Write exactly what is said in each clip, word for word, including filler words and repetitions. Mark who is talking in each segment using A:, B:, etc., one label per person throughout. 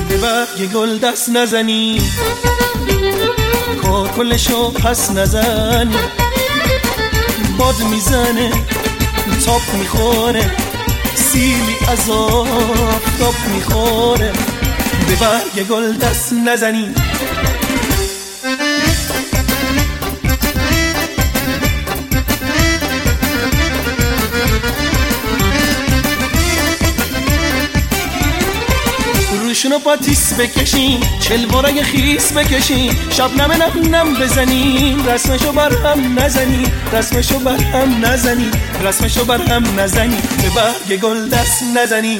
A: به برگ گل دست نزنی، کاکلشو پس نزنی. باد میزنه تاپ میخوره، سیلی از آفتاب میخوره. به برگ گل دست نزنی. روشونو پاتیس بکشین، چلوارای خیس بکشین، شب نم نم نم بزنین، رسمشو بر هم نزنی، رسمشو بر هم نزنی، رسمشو بر هم نزنی. به برگ گل دست نزنی،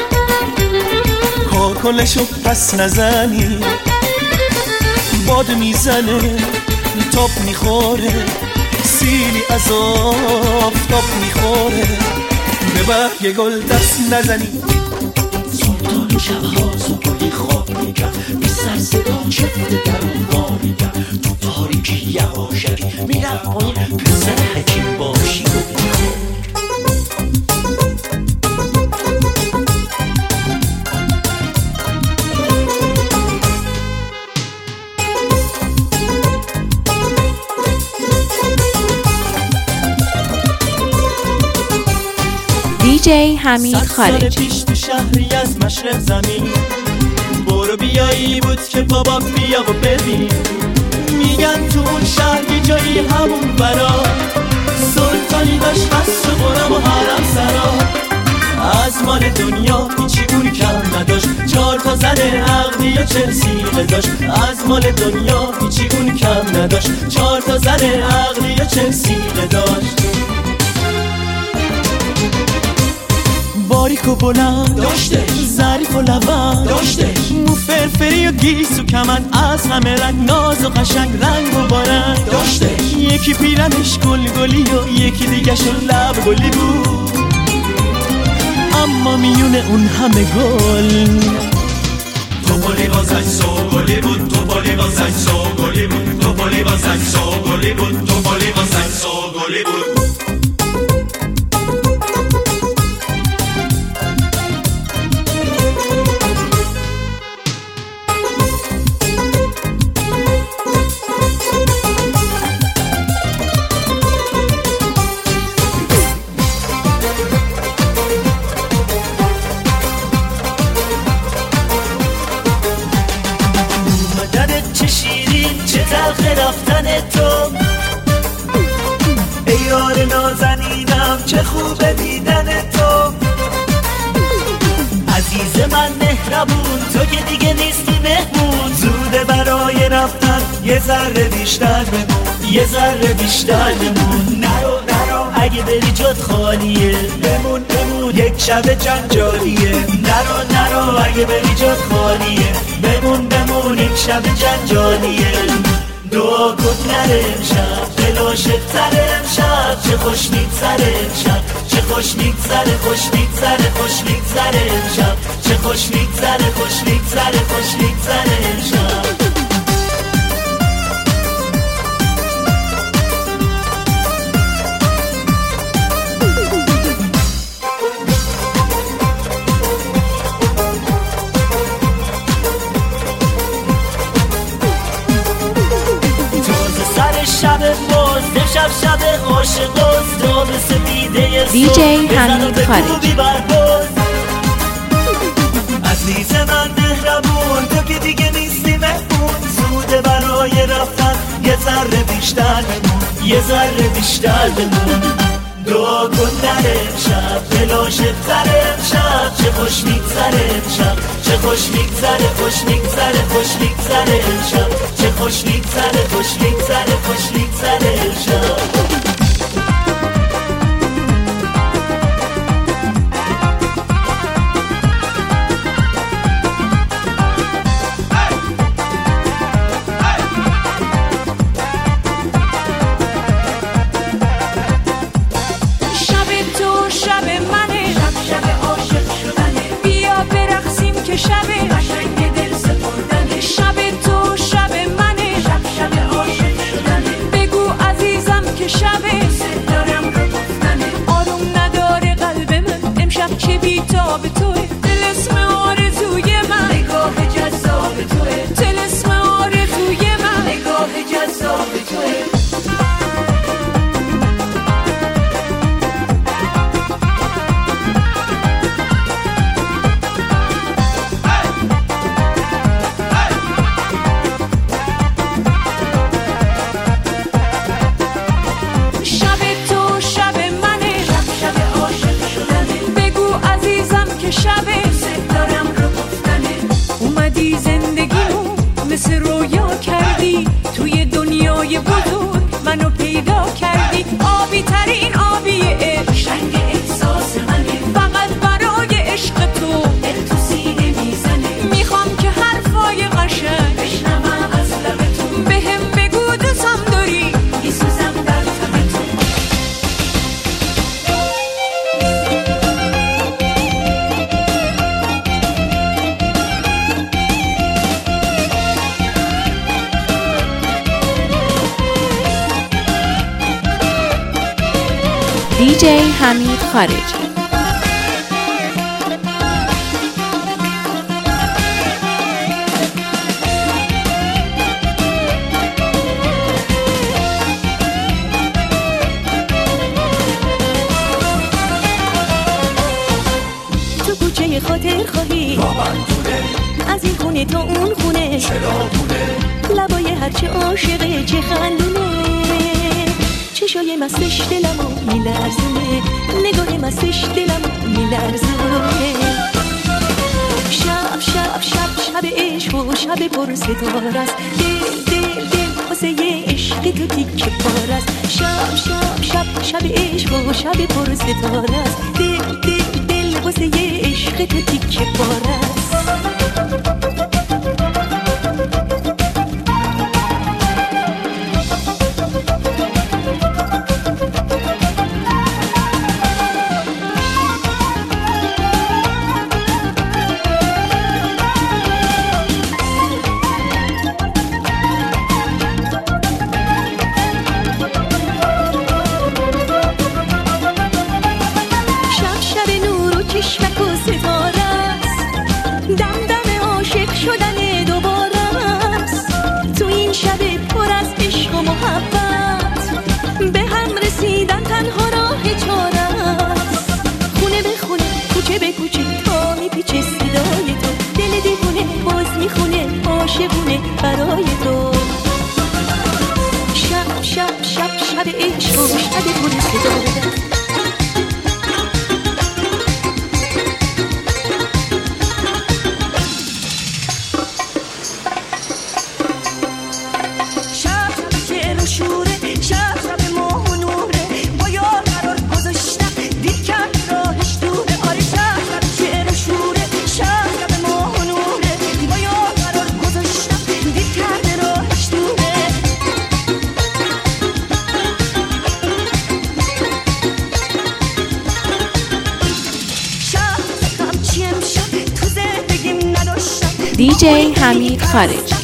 A: کاکلشو پس نزنی. باد میزنه تاپ میخوره، سیلی از آفتاب میخوره. به برگ گل دست نزنی.
B: سلطان شبها زغالی خواب میکرد، بی سر صدا چفت در اون میکرد. تو تاریکی یواشکی میرفت پایین، پسر حکیم باشی و میخواد.
C: دیجی حمید خارجی.
D: سال پیش تو شهری از مشرق زمین، برو بیایی بود که بابا بیا و ببین. میگن تو اون شهر یه جایی همون برا، سلطانی داشت قصر و غرم و حرم سرا. از مال دنیا هیچی اون کم نداشت، چهار تا زن عقلی و چه سیغه داشت. از مال دنیا هیچی اون کم نداشت، چهار تا زن عقلی و چه سیغه داشت. باریک و بلند داشتش، ظریف و لبند داشتش، مو فرفری و گیس و کمند، از همه رنگ ناز و قشنگ رنگ و بارنگ داشتش. یکی پیرنش گل گلی و یکی دیگه شو لب گلی بود، اما میون اون همه گل
E: تو بولی واسه سو گلی بود، تو بولی واسه سو گلی بود، تو بولی واسه سو گلی بود، تو بولی واسه سو گلی بود.
D: چه خوبه دیدن تو عزیز من مهربون، تو که دیگه نیستی مهمون. زوده برای رفتن یه ذره بیشتر بمون، یه ذره بیشتر بمون. نرو نرو اگه بری جد خالیه، بمون بمون یک شب جنجالیه. نرو نرو اگه بری جد خالیه، بمون بمون یک شب جنجالیه. دعا کن نره امشب، دلاشت سر امشب. چه خوش میگذره امشب، چه خوش میگذره، خوش میگذره، خوش میگذره امشب. چه خوش میگذره، خوش میگذره، خوش میگذره امشب. شب باز شب شب عاشق است، تا به سپیده
C: دیجی حمید خارجی.
D: عزیز من مهربون، تو که دیگه نیستی مهمون. زوده برای رفتن یه ذره بیشتر بمون، یه ذره بیشتر بمون. دعا کن نره امشب، دلاشت سر امشب. چه خوش میگذره امشب، چه خوش میگذره، خوش میگذره، خوش میگذره امشب. چه خوش میگذره، خوش میگذره، خوش میگذره امشب.
F: چه بی‌تاب توی دل اسم آرزوی من، نگاه
C: دیجی حمید خارجی.
F: خاطر خواهی از این خونه تا اون خونه،
E: چرا بونه
F: لبای هرچه عاشقه چه خندونه، چشای مستش دلمو میلرزونه، نگاه مستش دلمو میلرزونه. شب شب شب شب عشق و شب پر ستاره است، دل دل دل واسه یه عشق تو تیکه پاره است. شب شب شب شب عشق و شب پر ستاره است، دل دل دل واسه یه عشق تو تیکه پاره است. برای تو شب شب شب شب عشق و شب پر صدا.
C: دیجی حمید خارجی.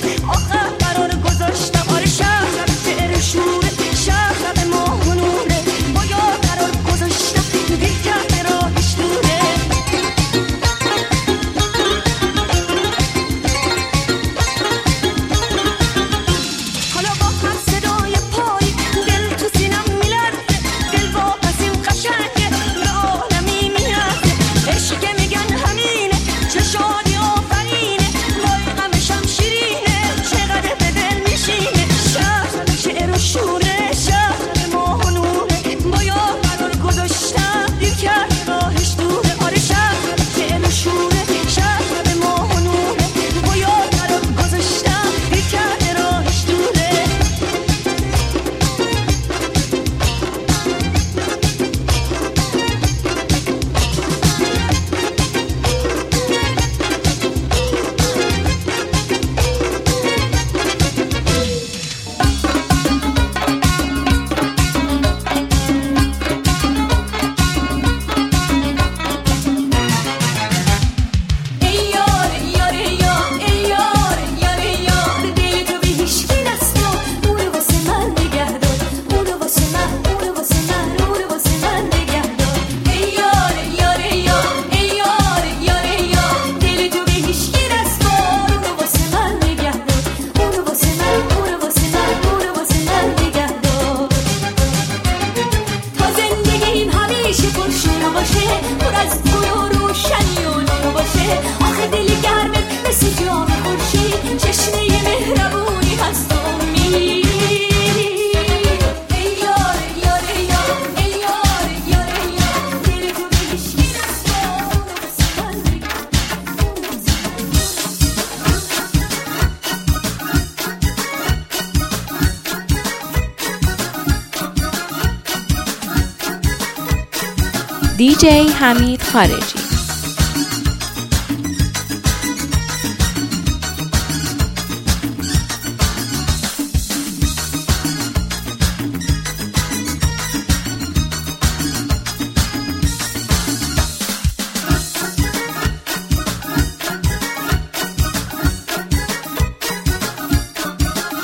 C: دیجی حمید خارجی.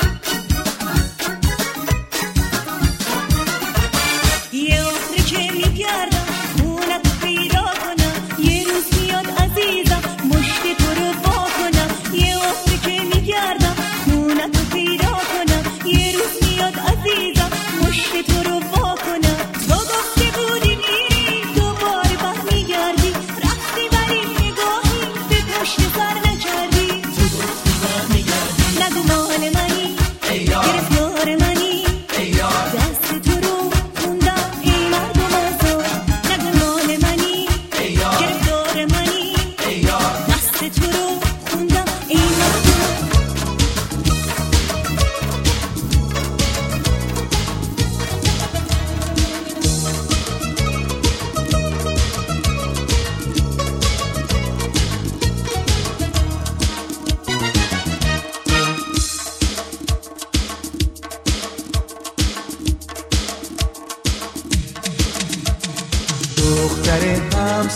F: Io che mi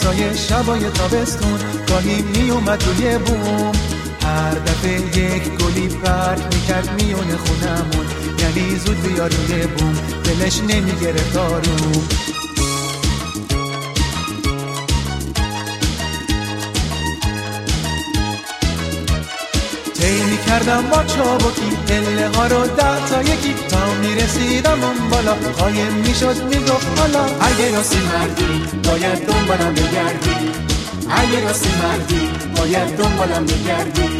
A: روزای شبای تابستون گاهی می اومد روی بوم، هر دفعه یک گلی پرت میکرد میونه خونمون، یعنی زود بیا روی بوم دلش نمیگرفت آروم. طی میکردم با چابکی پله ها رو ده تا یکی، تا میرسیدم اون بالا قایم میشد میگفت حالا اگه راستی مردی باید دنبالم بگردی، اگه راستی مردی باید دنبالم بگردی.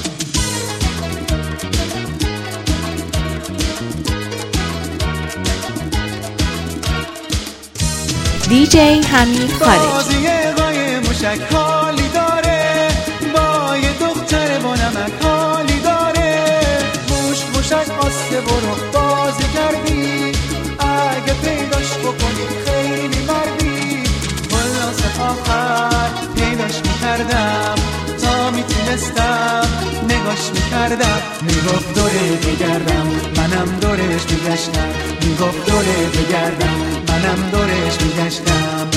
C: دی جی حمید خارجی.
A: بازی قای موشک حالی داره، با یه دختر با نمک حالی داره، موش موشک آسته برو بازی کردی، اگه پیداش بکنی خیلی مردی. خلاص آخر پیداش میکردم تا میتونستم نگاش میکردم، میگفت دوره بگردم منم دورش میگشتم، میگفت دوره بگردم منم دورش میگشتم.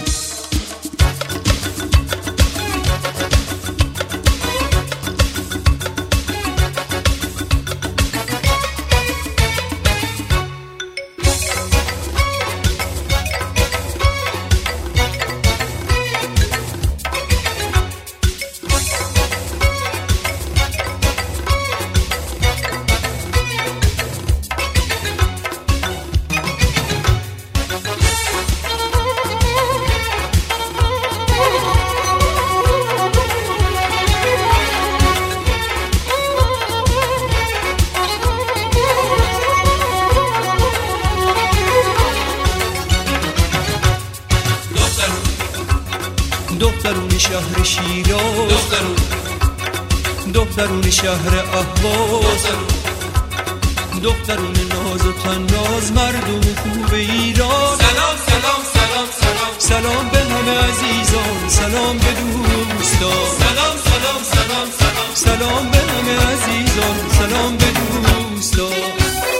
G: دخترون شهر شیراز، دخترون دخترون شهر اهواز، دخترون ناز و تناز، مردم خوب ایران. سلام سلام سلام سلام سلام به همه عزیزان، سلام به دوستان، سلام سلام سلام سلام سلام به همه عزیزان، سلام به دوستان.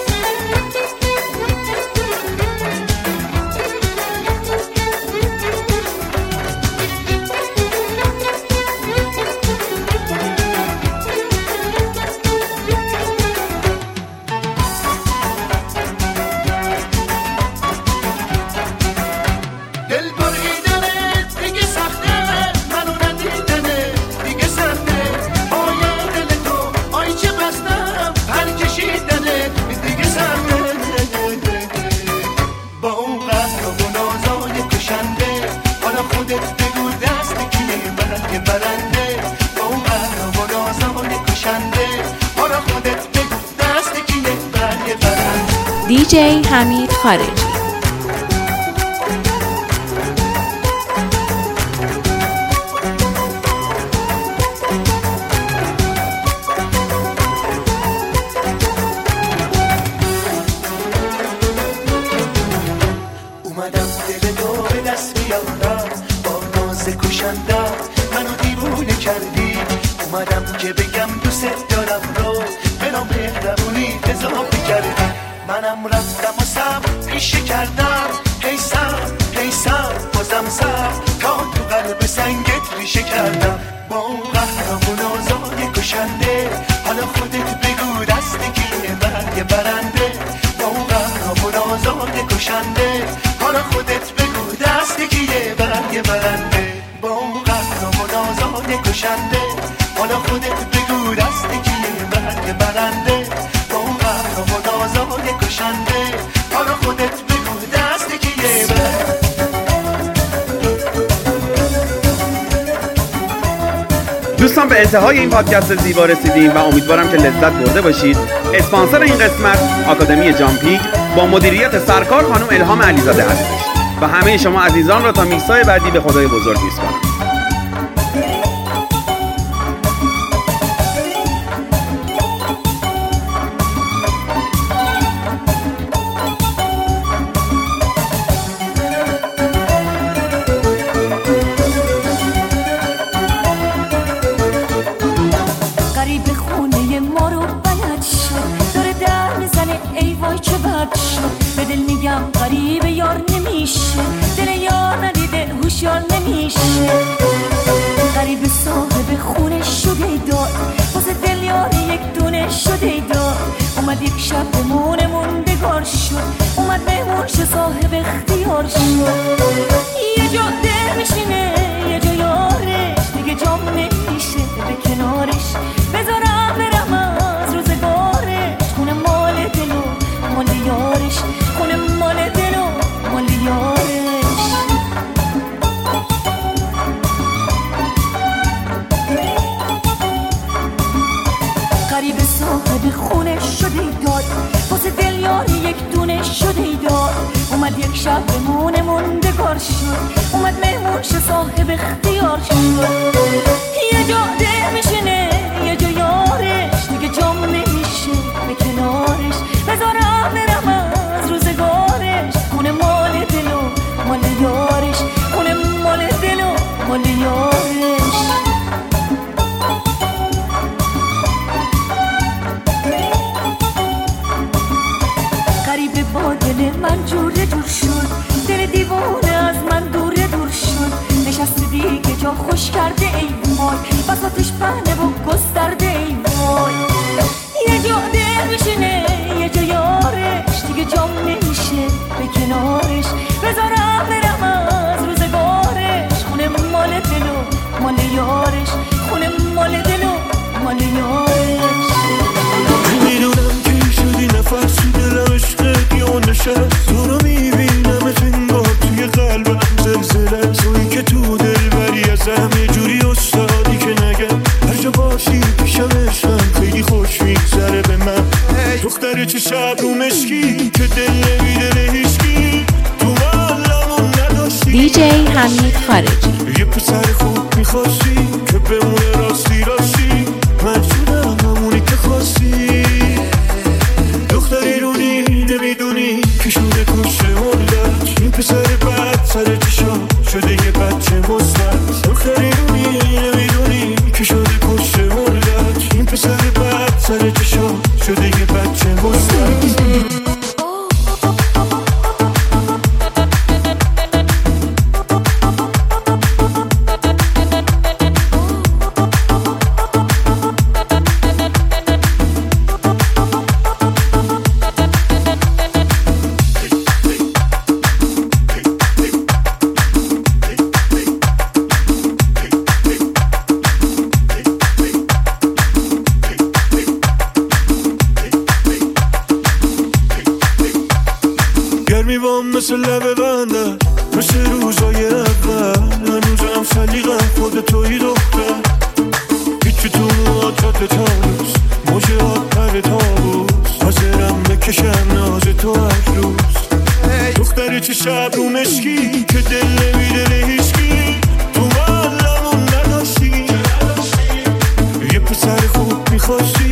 C: دی جی حمید خارجی.
D: اومدم دل تو به دست بیارم، با ناز کشنده منو دیوونه کردی، اومدم که بگم دوست دارم رو بلا مهربونی اضافه کردی. منم رفتم و صبر پیشه کردم، حیثم حیثم بازم صبر تا تو قلب سنگت ریشه کردم. با اون قهرم و نازای کشنده حالا خودت بگو دست کیه برگ برنده. با اون قهرم و نازای کشنده حالا خودت بگو دست کیه برگ برنده. با اون قهرم و نازای کشنده حالا خودت بگو دست کیه برگ برنده. با اون قهرم و نازای کشنده حالا خودت بگو دست کیه برگ.
H: دوستان به انتهای این پادکست زیبا رسیدیم و امیدوارم که لذت برده باشید. اسپانسر این قسمت آکادمی جامپیک با مدیریت سرکار خانم الهام علیزاده هستش و همه شما عزیزان را تا میکس‌های بعدی به خدای بزرگ میسپارم.
F: به دل میگم غریب یار نمیشه، دل یار ندیده هوشیار نمیشه. اومد یک شب بمونه موندگار شد، اومد مهمون شه صاحب اختیار شد. یه جا ده میشینه یه جا یارش، دیگه جام نمیشه به کنارش. بذارم برم از روزگارش، خونه مال دل و مال یارش، خونه مال دل و مال یارش. غریب صاحب خونه شده داد، واسه دل یاری یک دونه شده داد. اومد یک شب بمونه موندگار شد، اومد مهمون شه صاحب اختیار شد. یه جا ده میشینه یه جا یارش، دیگه جام نمیشه به کنارش. بذارم برم از روزگارش، خونه مال دل و مال یارش، خونه مال دل و مال یارش. غریبه با دل من جوره جور شد، دل دیوانه از من دوره دور شد. نشسته دیگه جا خوش کرده ای وای، بساتش پهنه و گسترده ای وای. یه جا ده میشینه یه جا یارش، دیگه جام نمیشه به کنارش. بذارم برم از روزگارش، خونه مال دل و مال یارش، خونه مال دل و مال یارش.
I: میدونم کی شدی نفس تو دلم، عشقت یا نشست. تو رو میبینم انگار توی قلبم زلزله، تویی که تو دل بری ازم یه جوری استادی که نگم. هر جا باشی پیشم عشقم، خیلی خوش میگذره به من. دختر چه شب رو مشکی که دل نمیده هیچکی، تو محلمون نداشتی.
C: دی جی حمید خارجی.
I: یه پسر خوب میخواستی که بمونه راستی راستی، من شدم همونی که خواستی. دختری رونی نمیدونی که شده کشه ملت، این پسر بد سر چشم شده یه بچه مثبت. دختری رونی نمیدونی که شده کشه ملت، این پسر بد سر چشم شده یه بچه مثبت. مثل لبه بندر، مثل روزای اول. هنوزم سلیقم خود توی دختر، هیچی تو موهات تابوس، موجهات پر تابوس. حاضرم بکشم ناز تو هر روز. دختر چه شب رو مشکی که دل نمیده به هیچکی، تو محلمون نداشتی. یه پسر خوب میخواستی